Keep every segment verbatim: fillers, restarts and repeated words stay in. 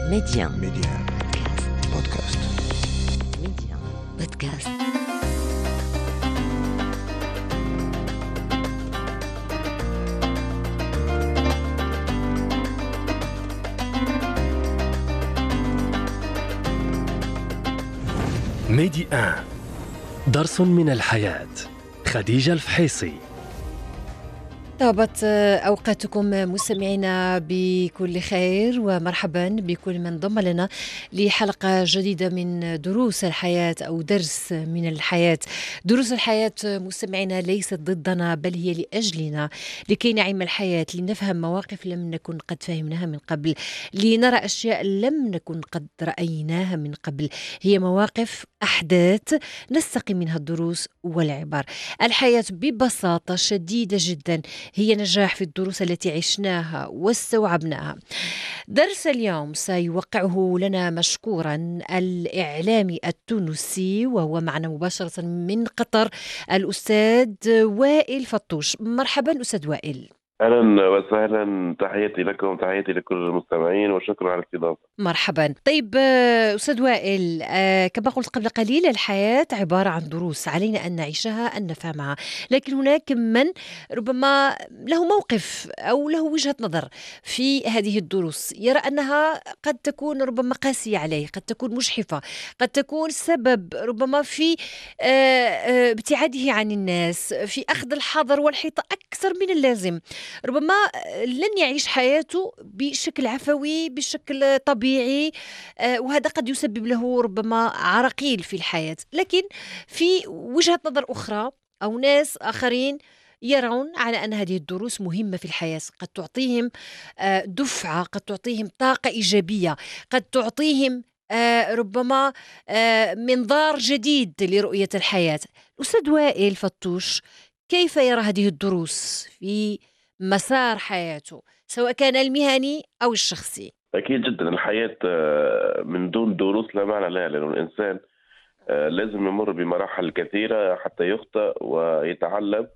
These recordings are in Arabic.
ميديان ميديان بودكاست. ميديان بودكاست. ميدي آن درس من الحياة. خديجة الفحيصي. طابت أوقاتكم مستمعينا بكل خير، ومرحبا بكل من انضم لنا لحلقة جديدة من دروس الحياة أو درس من الحياة. دروس الحياة مستمعينا ليست ضدنا، بل هي لأجلنا، لكي نعيش الحياة، لنفهم مواقف لم نكن قد فهمناها من قبل، لنرى أشياء لم نكن قد رأيناها من قبل. هي مواقف، أحداث نستقي منها الدروس والعبر. الحياة ببساطة شديدة جدا هي نجاح في الدروس التي عشناها واستوعبناها. درس اليوم سيوقعه لنا مشكورا الإعلامي التونسي، وهو معنا مباشرة من قطر، الأستاذ وائل فطوش. مرحبا أستاذ وائل. اهلا وسهلا، تحياتي لكم، تحياتي لكل المستمعين، وشكرا على الاستضافه. مرحبا. طيب أستاذ وائل، آه كما قلت قبل قليل، الحياة عبارة عن دروس علينا أن نعيشها، أن نفهمها، لكن هناك من ربما له موقف أو له وجهة نظر في هذه الدروس، يرى أنها قد تكون ربما قاسية عليه، قد تكون مجحفة، قد تكون سبب ربما في آه آه ابتعاده عن الناس، في أخذ الحذر والحيطة أكثر من اللازم. ربما لن يعيش حياته بشكل عفوي، بشكل طبيعي، وهذا قد يسبب له ربما عراقيل في الحياة. لكن في وجهة نظر أخرى أو ناس آخرين يرون على أن هذه الدروس مهمة في الحياة، قد تعطيهم دفعة، قد تعطيهم طاقة إيجابية، قد تعطيهم ربما منظار جديد لرؤية الحياة. الأستاذ وائل فطوش، كيف يرى هذه الدروس في مسار حياته، سواء كان المهني أو الشخصي؟ اكيد جدا، الحياه من دون دروس لا معنى لها، لانه الانسان لازم يمر بمراحل كثيره حتى يخطئ ويتعلم،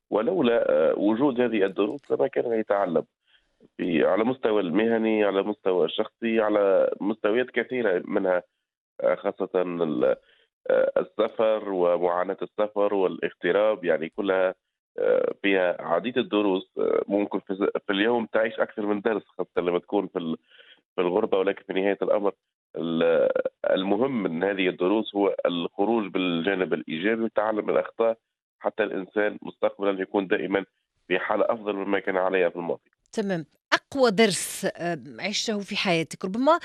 ولولا وجود هذه الدروس لما كان يتعلم في على مستوى المهني، على مستوى الشخصي، على مستويات كثيره، منها خاصه السفر ومعاناه السفر والاغتراب، يعني كلها فيها عديد الدروس. ممكن في اليوم تعيش أكثر من درس، خاصة لما تكون في في الغربة، ولكن في نهاية الأمر المهم من هذه الدروس هو الخروج بالجانب الإيجابي وتعلم الأخطاء، حتى الإنسان مستقبلا يكون دائما في حالة أفضل مما كان عليها في الماضي. تمام. أقوى درس عشته في حياتك؟ ربما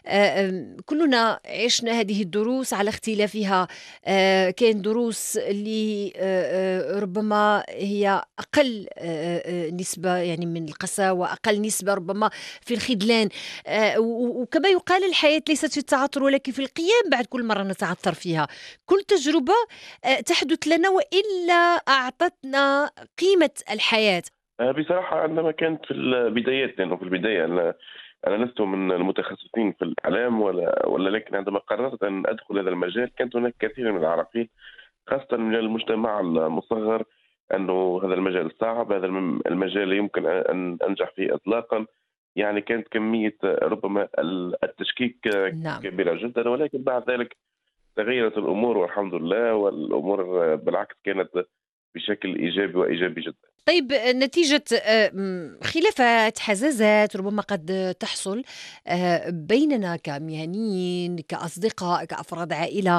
كلنا عشنا هذه الدروس على اختلافها. كان دروس اللي ربما هي أقل نسبة يعني من القساوة، أقل نسبة ربما في الخذلان، وكما يقال الحياة ليست في التعثر ولكن في القيام بعد كل مرة نتعثر فيها. كل تجربة تحدث لنا وإلا أعطتنا قيمة الحياة. بصراحة عندما كانت في البدايات، لأنه في البداية أنا أنا لست من المتخصصين في الإعلام ولا ولا لكن عندما قررت أن أدخل هذا المجال كانت هناك كثير من العراقيل، خاصة من المجتمع المصغر، أنه هذا المجال صعب، هذا المجال يمكن أن أنجح فيه إطلاقا. يعني كانت كمية ربما التشكيك نعم. كبيرة جدا، ولكن بعد ذلك تغيرت الأمور والحمد لله، والأمور بالعكس كانت بشكل إيجابي وإيجابي جدا. طيب، نتيجة خلافات، حزازات ربما قد تحصل بيننا كمهنيين، كأصدقاء، كأفراد عائلة،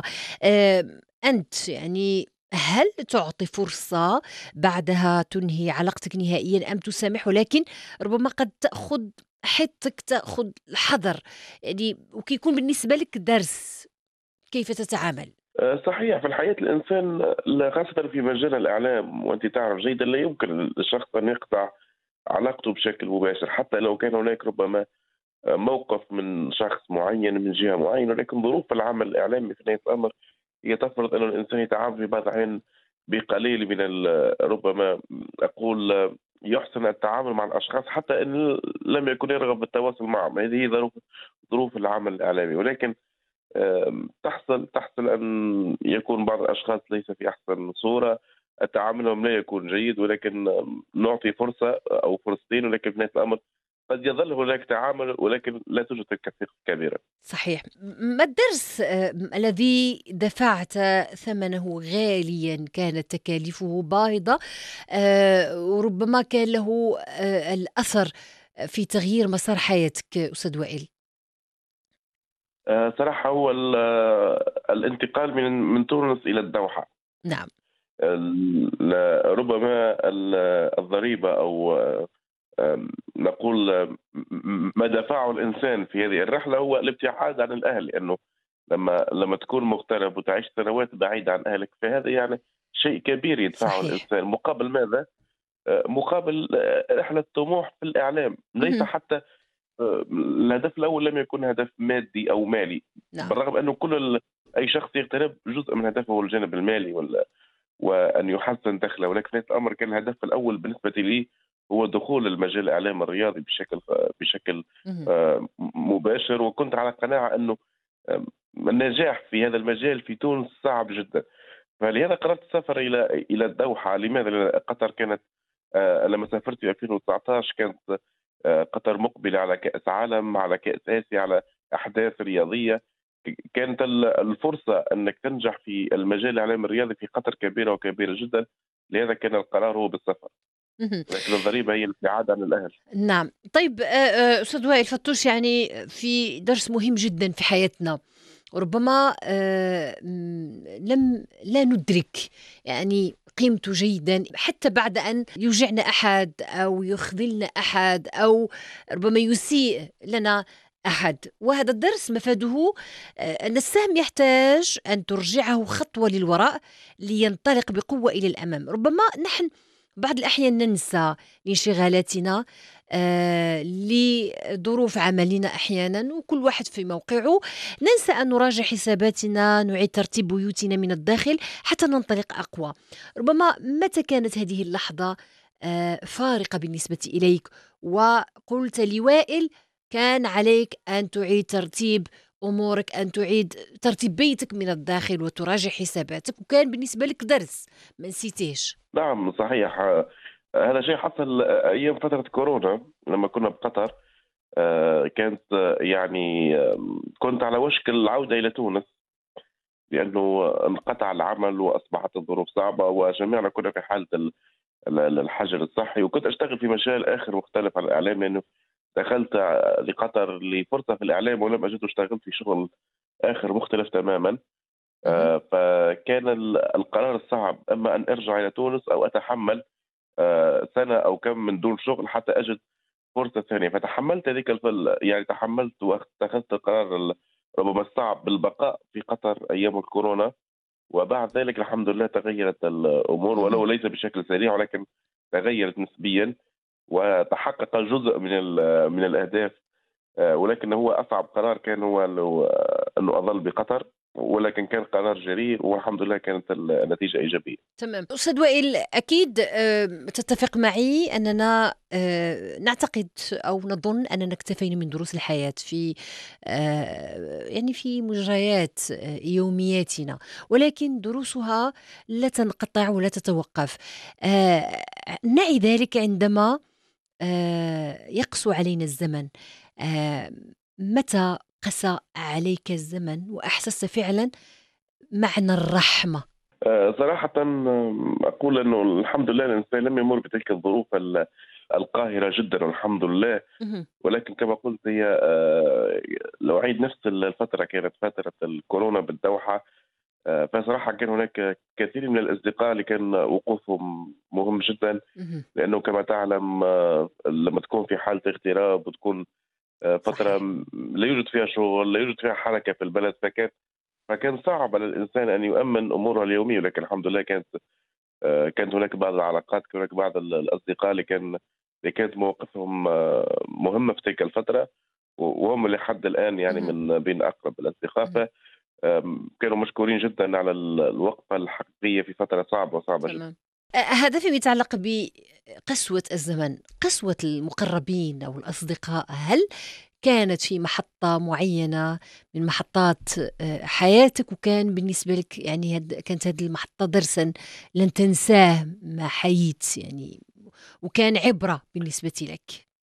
أنت يعني هل تعطي فرصة بعدها تنهي علاقتك نهائيا أم تسامح؟ ولكن ربما قد تأخذ حيطك، تأخذ الحذر يعني، وكيكون بالنسبة لك درس. كيف تتعامل؟ صحيح، في الحياة الإنسان خاصة في مجال الإعلام، وأنت تعرف جيدا، لا يمكن للشخص أن يقطع علاقته بشكل مباشر، حتى لو كان هناك ربما موقف من شخص معين من جهة معينة، ولكن ظروف العمل الإعلامي في نهاية الأمر هي تفرض أن الإنسان يتعامل في بعض الأحيان بقليل من ربما أقول يحسن التعامل مع الأشخاص حتى أن لم يكن يرغب بالتواصل معهم. هذه هي ظروف ظروف العمل الإعلامي، ولكن تحصل تحصل أن يكون بعض الأشخاص ليس في أحسن صورة، تعاملهم لا يكون جيد، ولكن نعطي فرصة أو فرصتين، ولكن في نهاية الأمر قد يظل هناك تعامل ولكن لا توجد تلك الثقة كبيرة. صحيح. م- ما الدرس آه، الذي دفعت ثمنه غاليا، كانت تكاليفه باهظة، آه، وربما كان له آه، الأثر في تغيير مسار حياتك أستاذ وائل؟ آه، صراحة هو ال- آه، الانتقال من من تونس إلى الدوحة. نعم. ال- ربما ال- الضريبة أو آم، نقول آم، م- ما دفعه الإنسان في هذه الرحلة هو الابتعاد عن الأهل، لأنه لما لما تكون مغترب وتعيش سنوات بعيد عن أهلك فهذا يعني شيء كبير يدفعه صحيح. الإنسان. مقابل ماذا؟ آه، مقابل آه، رحلة طموح في الإعلام، ليس مهم. حتى آه، الهدف الأول لم يكن هدف مادي أو مالي، نعم. بالرغم أنه كل ال... أي شخص يغترب جزء من هدفه هو الجانب المالي وال... وأن يحسن دخله، ولكن في الأمر كان الهدف الأول بالنسبة لي هو دخول المجال الإعلام الرياضي بشكل بشكل مهم. آه، مباشر. وكنت على قناعة أنه آه، النجاح في هذا المجال في تونس صعب جدا، فلهذا قررت السفر إلى إلى الدوحة. لماذا؟ لأن قطر كانت آه، لما سافرت في ألفين وتسعة عشر كانت آه، قطر مقبلة على كأس عالم، على كأس آسيا، على أحداث رياضية. كانت ال- الفرصة أنك تنجح في المجال الإعلامي الرياضي في قطر كبيرة وكبيرة جدا، لهذا كان القرار هو بالسفر، مهم. لكن الضريبة هي الابتعاد عن الأهل. نعم. طيب، آه، آه، أستاذ وائل فتوش، يعني في درس مهم جدا في حياتنا، وربما آه، م، لم لا ندرك يعني قيمته جيدا حتى بعد أن يوجعنا أحد أو يخذلنا أحد أو ربما يسيء لنا أحد. وهذا الدرس مفاده آه، أن السهم يحتاج أن ترجعه خطوة للوراء لينطلق بقوة إلى الأمام. ربما نحن بعض الأحيان ننسى لانشغالاتنا، آه، لظروف عملنا أحيانا، وكل واحد في موقعه، ننسى أن نراجع حساباتنا، نعيد ترتيب بيوتنا من الداخل حتى ننطلق أقوى. ربما متى كانت هذه اللحظة آه، فارقة بالنسبة إليك وقلت لوائل كان عليك أن تعيد ترتيب أمورك، أن تعيد ترتيب بيتك من الداخل وتراجع حساباتك، وكان بالنسبة لك درس ما نسيتيش؟ نعم صحيح. آه، هذا شيء حصل آه، أيام فترة كورونا لما كنا بقطر. آه، كانت آه، يعني آه، كنت على وشك العودة إلى تونس، لأنه انقطع العمل وأصبحت الظروف صعبة وجميعنا كنا في حالة ال- ال- الحجر الصحي. وكنت أشتغل في مجال آخر مختلف عن الإعلام، لأنه دخلت لقطر لفرصة في الإعلام ولم أجد، اشتغلت في شغل آخر مختلف تماما. مهم. آه، فكان ال- القرار الصعب، أما أن أرجع إلى تونس أو أتحمل آه، سنة أو كم من دون شغل حتى أجد فرصة ثانية. فتحملت هذيك الفل، يعني تحملت واتخذت القرار ال- ربما الصعب بالبقاء في قطر أيام الكورونا. وبعد ذلك الحمد لله تغيرت الأمور، ولو مهم. ليس بشكل سريع ولكن تغيرت نسبيا وتحقق جزء من ال- من الأهداف. آه، ولكن هو أصعب قرار كان هو لو- آه، أنه أظل بقطر، ولكن كان قرار جريء والحمد لله كانت النتيجة إيجابية. تمام. أستاذ وائل، أكيد آه، تتفق معي أننا آه، نعتقد أو نظن أننا اكتفينا من دروس الحياة في آه، يعني في مجريات آه، يومياتنا، ولكن دروسها لا تنقطع ولا تتوقف. آه، نعي ذلك عندما آه، يقسو علينا الزمن. آه، متى قسى عليك الزمن وأحسست فعلا معنى الرحمة؟ آه، صراحة آم، أقول أنه الحمد لله الإنسان لم يمر بتلك الظروف ال- القاهرة جدا والحمد لله. مهم. ولكن كما قلت هي آه، لو أعيد نفس الفترة كانت فترة الكورونا بالدوحة. آه، فصراحة كان هناك كثير من الأصدقاء اللي كان وقوفهم مهم جدا، مهم. لأنه كما تعلم آه، لما تكون في حالة اغتراب وتكون آه، فترة صحيح. م- لا يوجد فيها شغل، لا يوجد فيها حركة في البلد، فكان فكان صعب على الإنسان أن يؤمن أموره اليومية. ولكن الحمد لله كانت آه، كانت هناك بعض العلاقات، كان هناك بعض ال- الأصدقاء اللي كان اللي كانت مواقفهم آه، مهمة في تلك الفترة، و- وهم لحد الآن يعني مهم. من بين أقرب مهم. الأصدقاء. فكانوا مشكورين جدا على ال- الوقفة الحقيقية في فترة صعبة وصعبة جدا. تمام. آه، هذا فيما يتعلق بقسوة الزمن، قسوة المقربين أو الأصدقاء، هل كانت في محطة معينة من محطات آه، حياتك، وكان بالنسبة لك يعني هاد كانت هذه المحطة درسا لن تنساه ما حييت يعني، وكان عبرة بالنسبة لك؟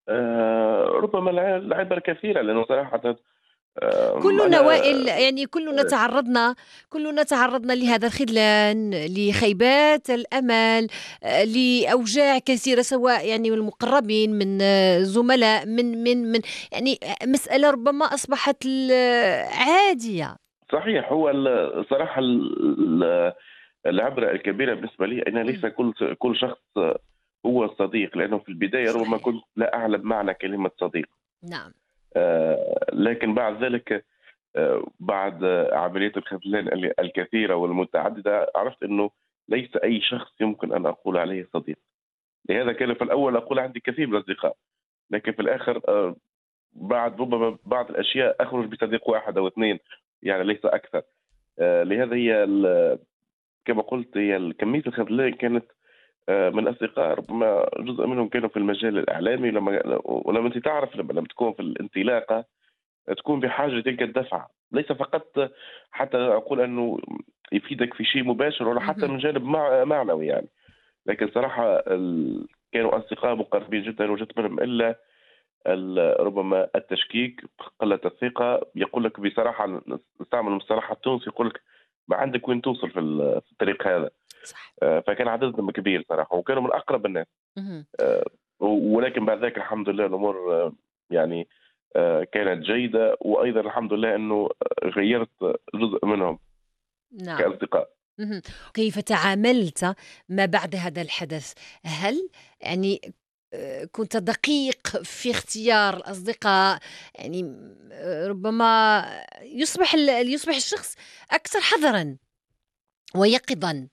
آه، ربما الع- العبر كثيرة، لأنه صراحة آه، كلنا أنا وائل، يعني كلنا تعرضنا كلنا تعرضنا لهذا الخذلان، لخيبات الأمل، آه، لأوجاع كثيرة، سواء يعني من المقربين، من آه، زملاء، من من من يعني مسألة ربما أصبحت ال- عادية. صحيح. هو ال- صراحة ال- العبرة الكبيرة بالنسبة لي أن ليس مم. كل كل شخص هو صديق، لأنه في البداية ربما صحيح. كنت لا أعلم معنى كلمة صديق. نعم. آه، لكن بعد ذلك، آه، بعد عملية الخذلان ال- الكثيرة والمتعددة، عرفت أنه ليس أي شخص يمكن أن أقول عليه صديق. لهذا كان في الأول أقول عندي كثير من الأصدقاء، لكن في الآخر آه، بعد ربما بعض الأشياء أخرج بصديق واحد أو اثنين، يعني ليس أكثر. آه، لهذا هي ال- كما قلت، هي ال- كمية الخذلان كانت آه، من أصدقاء ربما جزء منهم كانوا في المجال الإعلامي. لما ولما أنت تعرف، لما لما تكون في الانطلاقة تكون بحاجة لتلك الدفعة، ليس فقط حتى أقول أنه يفيدك في شيء مباشر، ولا حتى مهم. من جانب مع- معنوي يعني. لكن صراحة ال... كانوا أصدقاء مقربين جدا، وجدت منهم إلا ال- ربما التشكيك، قلة الثقة. يقول لك بصراحة، نستعمل المصطلح التونسي، يقول لك ما عندك وين توصل في ال- في الطريق هذا. صح. آه، فكان عددهم كبير صراحة، وكانوا من أقرب الناس. مهم. آه، ولكن بعد ذلك الحمد لله الأمور آه، يعني آه، كانت جيدة، وأيضا الحمد لله أنه غيرت جزء منهم نعم. كأصدقاء. مهم. كيف تعاملت ما بعد هذا الحدث؟ هل يعني آه، كنت دقيق في اختيار الأصدقاء؟ يعني آه، ربما يصبح ال- يصبح الشخص أكثر حذرا ويقظا.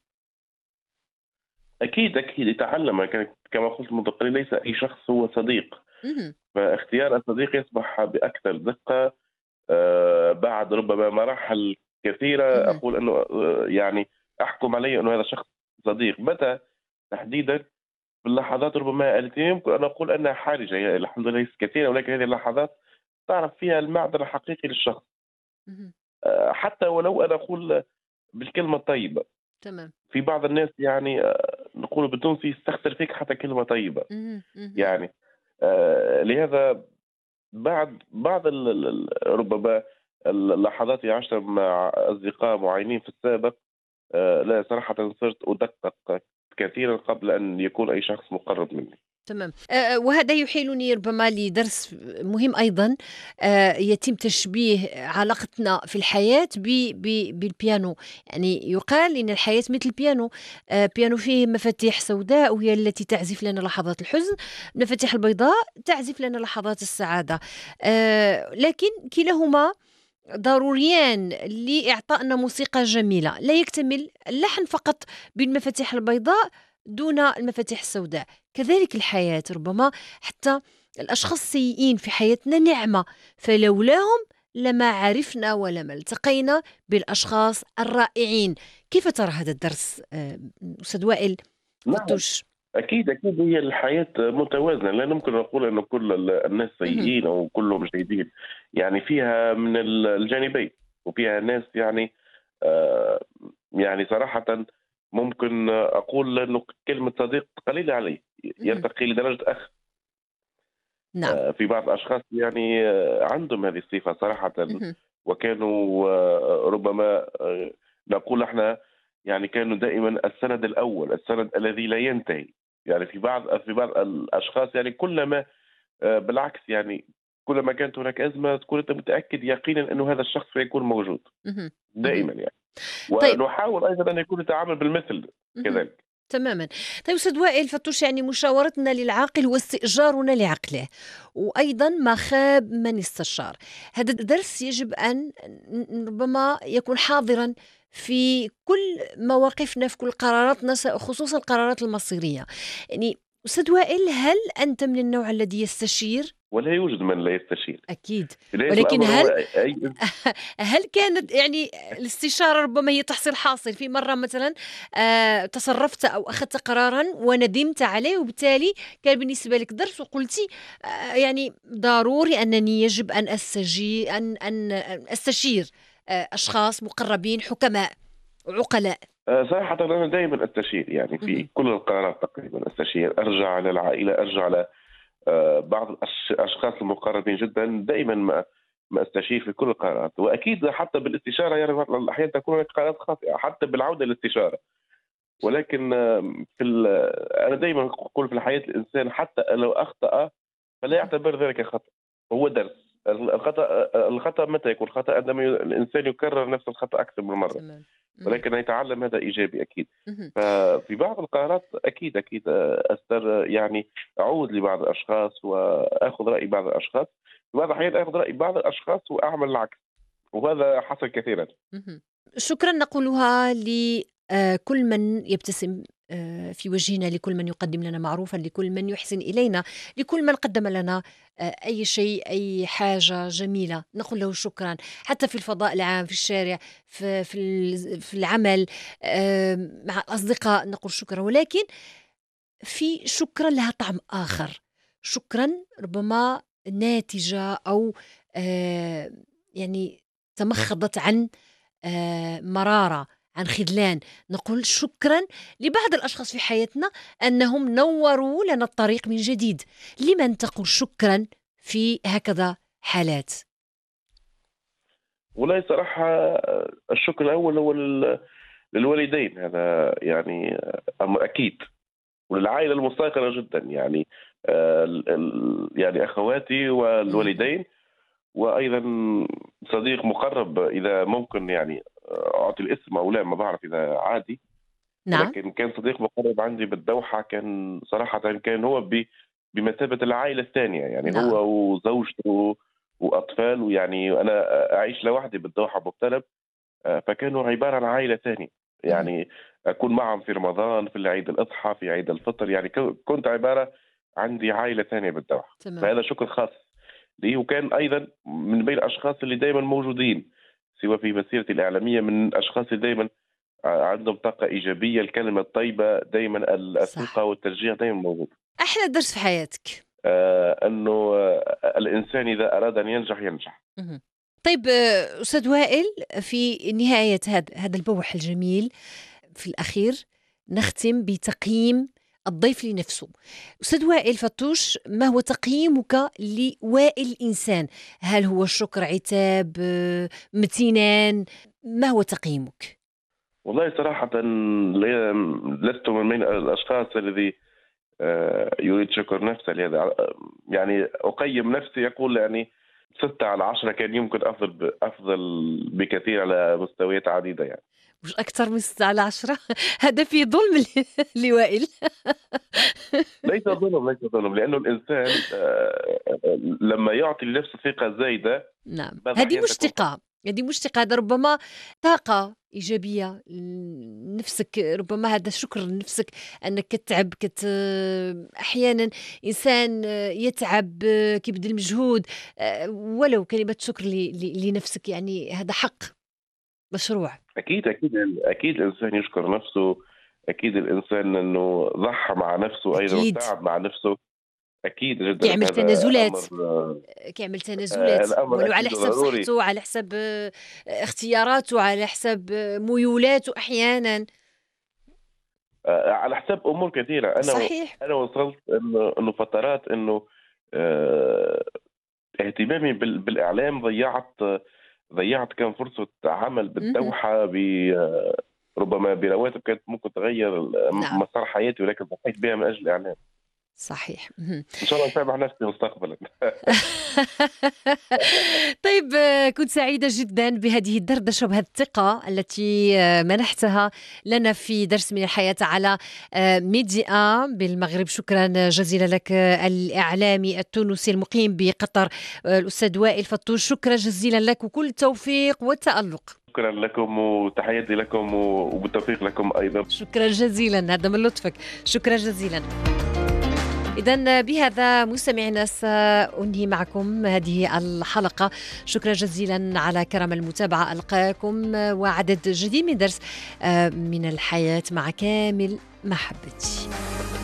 أكيد أكيد يتعلم. كان- كما قلت منذ قليل، ليس أي شخص هو صديق، مهم. فاختيار الصديق يصبح بأكثر دقة آه، بعد ربما مراحل كثيرة. مهم. أقول أنه آه، يعني أحكم عليه أنه هذا شخص صديق متى تحديدا؟ في اللحظات ربما التي يمكن أن أقول أنها حرجة، يعني الحمد لله ليست كثيرة، ولكن هذه اللحظات تعرف فيها المعدن الحقيقي للشخص. مهم. آه، حتى ولو أنا أقول بالكلمة الطيبة. تمام. في بعض الناس يعني آه، نقول بالتونسي يستخسر فيك حتى كلمة طيبة مهم. مهم. يعني. آه، لهذا بعد بعض ال- ال- ال- ربما اللحظات اللي عشتها مع أصدقاء معينين في السابق، آه، لا صراحة صرت أدقق كثيرا قبل أن يكون أي شخص مقرب مني. تمام. آه، وهذا يحيلني ربما لدرس مهم أيضا. آه، يتم تشبيه علاقتنا في الحياة ب- ب- بالبيانو. يعني يقال إن الحياة مثل البيانو. آه، بيانو فيه مفاتيح سوداء، وهي التي تعزف لنا لحظات الحزن، مفاتيح البيضاء تعزف لنا لحظات السعادة. آه، لكن كلاهما ضروريان لإعطائنا موسيقى جميلة. لا يكتمل اللحن فقط بالمفاتيح البيضاء دون المفاتيح السوداء. كذلك الحياة، ربما حتى الأشخاص السيئين في حياتنا نعمة، فلولاهم لما عرفنا ولما التقينا بالأشخاص الرائعين. كيف ترى هذا الدرس آه، أستاذ وائل نعم، فتوش؟ أكيد أكيد هي الحياة متوازنة. لا يمكن نقول أن كل ال- الناس مهم. سيئين أو كلهم جيدين، يعني فيها من ال- الجانبين، وفيها ناس يعني آه، يعني صراحة ممكن أقول أنه كلمة صديق قليلة عليه، مهم. يرتقي لدرجة أخ. نعم. آه، في بعض الأشخاص يعني آه، عندهم هذه الصفة صراحة، مهم. وكانوا آه، ربما آه، نقول احنا يعني كانوا دائما السند الأول، السند الذي لا ينتهي. يعني في بعض في بعض الأشخاص يعني كلما آه، بالعكس، يعني كلما كانت هناك أزمة تكون أنت متأكد يقينا أنه هذا الشخص سيكون موجود مهم. مهم. دائما يعني. طيب. ونحاول أيضا أن يكون يتعامل بالمثل مهم. كذلك. تماما. طيب أستاذ وائل فتوش، يعني مشاورتنا للعاقل واستئجارنا لعقله، وأيضا ما خاب من استشار. هذا الدرس يجب أن ن- ربما يكون حاضرا في كل مواقفنا، في كل قراراتنا، س- خصوصا القرارات المصيرية. يعني أستاذ وائل، هل أنت من النوع الذي يستشير؟ ولا يوجد من لا يستشير. أكيد. بداية ولكن الأمر هو هل أي هل كانت يعني الاستشارة ربما هي تحصيل حاصل في مرة مثلا آه تصرفت أو أخذت قرارا وندمت عليه، وبالتالي كان بالنسبة لك درس، وقلتي آه يعني ضروري أنني يجب أن أستجير أن أن أستشير آه أشخاص مقربين حكماء عقلاء. آه، صراحة أنا دائما أستشير، يعني في مهم. كل القرارات تقريبا أستشير، أرجع على العائلة، أرجع على بعض الأشخاص المقربين جدا دائما ما ما استشير في كل القرارات، واكيد حتى بالاستشاره يعني بعض الاحيان تكون هناك قرارات خاطئه حتى بالعوده للاستشاره. ولكن في انا دائما اقول في الحياه الانسان حتى لو اخطا فلا يعتبر ذلك خطا، هو درس. الخطا الخطا متى يكون خطا؟ عندما الانسان يكرر نفس الخطا اكثر من مره، ولكن يتعلم، هذا ايجابي اكيد. ففي بعض القرارات اكيد اكيد استر يعني اعود لبعض الاشخاص واخذ راي بعض الاشخاص، في بعض الاحيان اخذ راي بعض الاشخاص واعمل العكس، وهذا حصل كثيرا. شكرا نقولها لكل من يبتسم في وجهنا، لكل من يقدم لنا معروفا، لكل من يحسن إلينا، لكل من قدم لنا أي شيء، أي حاجة جميلة نقول له شكرا. حتى في الفضاء العام، في الشارع، في, في العمل، مع الأصدقاء نقول شكرا. ولكن في شكرا لها طعم آخر، شكرا ربما ناتجة أو يعني تمخضت عن مرارة، عن خذلان. نقول شكرا لبعض الأشخاص في حياتنا أنهم نوروا لنا الطريق من جديد. لمن تقول شكرا في هكذا حالات؟ والله صراحة الشكر الأول هو للوالدين، هذا يعني أمر أكيد، وللعائلة المستيقظة جدا، يعني يعني أخواتي والوالدين، وأيضا صديق مقرب إذا ممكن يعني أعطي الاسم أو لا، ما بعرف إذا عادي. نعم. لكن كان صديق مقرب عندي بالدوحة، كان صراحة كان هو بمثابة العائلة الثانية، يعني نعم. هو وزوجته وأطفال، يعني أنا أعيش لوحدي بالدوحة مغترب، فكانوا عبارة عن عائلة ثانية، يعني أكون معهم في رمضان، في عيد الأضحى، في عيد الفطر، يعني كنت عبارة عندي عائلة ثانية بالدوحة. فهذا شكر خاص لي. وكان أيضا من بين الأشخاص اللي دائما موجودين سواء في مسيرتي الإعلامية، من الأشخاص اللي دائما عندهم طاقة إيجابية، الكلمة الطيبة دائما، الثقة والتشجيع دائما موجود. أحلى درس في حياتك آه أنه آه الإنسان إذا أراد أن ينجح ينجح. طيب أستاذ وائل، في نهاية هذا البوح الجميل في الأخير نختم بتقييم الضيف لنفسه. أستاذ وائل فتوش، ما هو تقييمك لوائل الإنسان؟ هل هو الشكر، عتاب، امتنان؟ ما هو تقييمك؟ والله صراحة لست من بين الأشخاص الذي يريد شكر نفسه، لهذا يعني أقيم نفسي يقول يعني ستة على عشرة، كان يمكن أفضل أفضل بكثير على مستويات عديدة، يعني مش أكثر من ستة على عشرة. هذا في ظلم لوائل. ليس ظلم ليس ظلم لأنه الإنسان لما يعطي لنفسه ثقة زايدة، نعم، هذه مشتقة، هذه مشتقة، هذا ربما طاقة إيجابية نفسك، ربما هذا شكر لنفسك أنك كتعب، كت أحيانا إنسان يتعب كيبذل مجهود، ولو كلمة شكر لنفسك، يعني هذا حق مشروع. أكيد أكيد أكيد الإنسان يشكر نفسه، أكيد الإنسان أنه ضحى مع نفسه أيضا وتعب مع نفسه، أكيد جدا. كيعمل تنازلات، كيعمل تنازلات ولو على حساب صحته، على حساب اختياراته، على حساب ميولاته، أحيانا على حساب أمور كثيرة. أنا صحيح. أنا وصلت إنه إنه فترات إنه اه اهتمامي بالإعلام ضيعت ضيعت كان فرصة عمل بالدوحة ب ربما برواتب كانت ممكن تغير نعم. مسار حياتي، ولكن ضحيت بها من أجل الإعلام. صحيح. إن شاء الله نسامح نفسي مستقبلا. طيب، كنت سعيدة جدا بهذه الدردشة وبهذه الثقة التي منحتها لنا في درس من الحياة على ميديا بالمغرب. شكرا جزيلا لك الإعلامي التونسي المقيم بقطر الأستاذ وائل فتوش، شكرا جزيلا لك وكل التوفيق والتألق. شكرا لكم وتحياتي لكم وبالتوفيق لكم أيضا. شكرا جزيلا، هذا من لطفك، شكرا جزيلا. إذن بهذا مستمعينا سأنهي معكم هذه الحلقة. شكرا جزيلا على كرم المتابعة، ألقاكم وعدد جديد من درس من الحياة مع كامل محبتي.